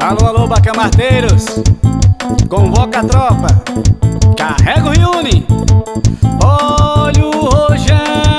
Alô, alô, bacamarteiros, convoca a tropa, carrega o reúne. Olha o rojão,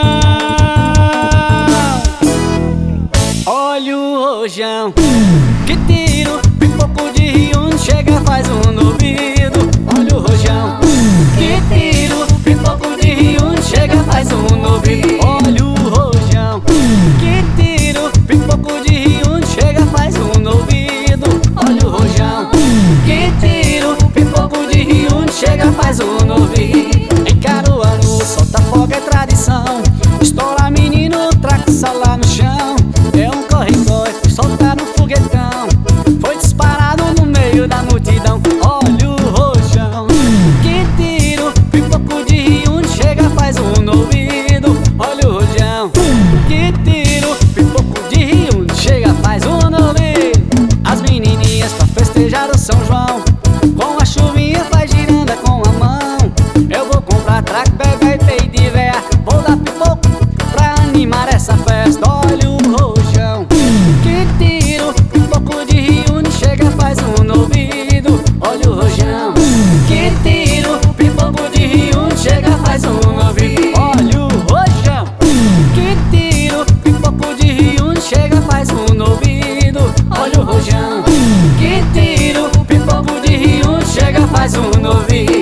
olha o rojão. Que tiro, pipoco de reúne, chega, faz um no ouvido. Olha o rojão. Que tiro, pipoco de reúne, chega, faz um no ouvido. Olha o rojão. Que tiro, pipoco de reúne, chega, faz um no ouvido. Olha o rojão. Que tiro, pipoco de reúne, chega, faz um no ouvido. Em Caruaru, solta fogo, é tradição. Estoura menino, traça lá no chão. É um corre-corre, soltar no foguetão. Foi disparado no meio da multidão. Olha o rojão. Que tiro, pipoco de reúne, chega, faz um no ouvido. Olha o rojão. Que tiro, pipoco de reúne, chega, faz um no ouvido. As menininhas pra festejar o São João, com a chuvinha faz giranda com a mão. Eu vou comprar trago, bebê e peito de véia. Vou dar pipoco pra animar essa festa. Olha o rojão. Que tiro, pipoco de reúne, chega, faz um no ouvido. Olha o rojão. Que tiro, pipoco de reúne, chega, faz um no ouvido. Olha o rojão. Que tiro, pipoco de reúne, chega, faz um no ouvido. Olha o rojão. Que tiro, pipoco de reúne, chega, faz um no ouvido.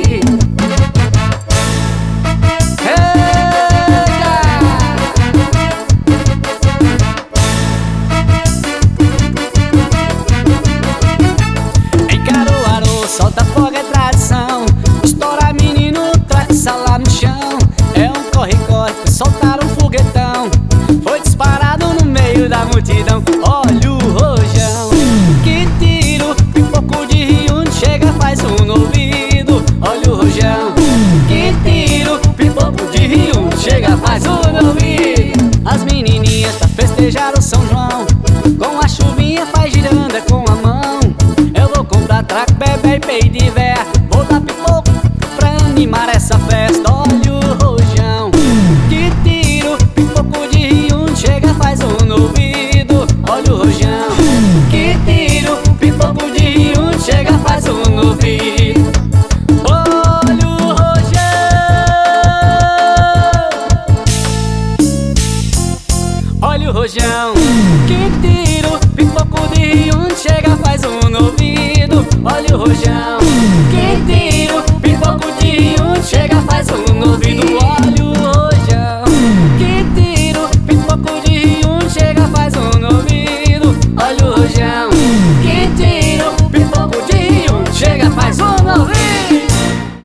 Solta fogo, é tradição. Estoura menino, traça lá no chão. É um corre-corre, soltaram um foguetão. Foi disparado no meio da multidão. Olha o rojão. Que tiro, pipoco de reúne, chega, faz um no ouvido. Olha o rojão. Que tiro, pipoco de reúne, chega, faz um no ouvido. As menininhas pra festejar o São João, com a chuvinha faz giranda com a mão. Eu vou comprar trago, bebê e peito de véia. Vou dar pipoco pra animar essa festa. Olha o rojão. Que tiro, pipoco de reúne, chega, faz um no ouvido. Olha o rojão. Que tiro, pipoco de reúne, chega, faz um no ouvido. Olha o rojão. Olha o rojão. Que tiro, pipoco de reúne, chega, faz um no ouvido. Olha o rojão.